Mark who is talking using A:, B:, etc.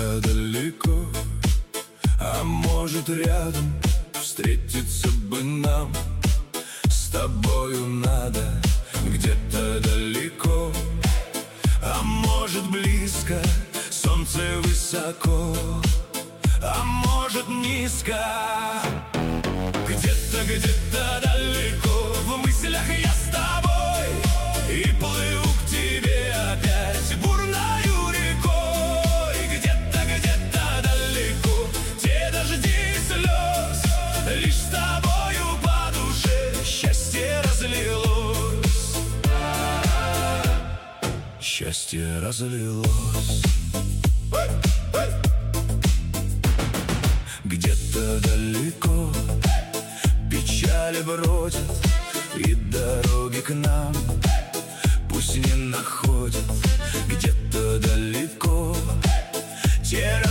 A: где-то далеко, а может рядом, встретиться бы нам. С тобою надо где-то далеко, а может близко, солнце высоко, а может низко. Где-то далеко, в мыслях я с тобой, и плыву к тебе опять бурною рекой. Где-то далеко, те дожди и слез, лишь с тобою по душе счастье разлилось. Счастье разлилось. Где-то далеко печали бродят, и дороги к нам пусть не находят. Где-то далеко те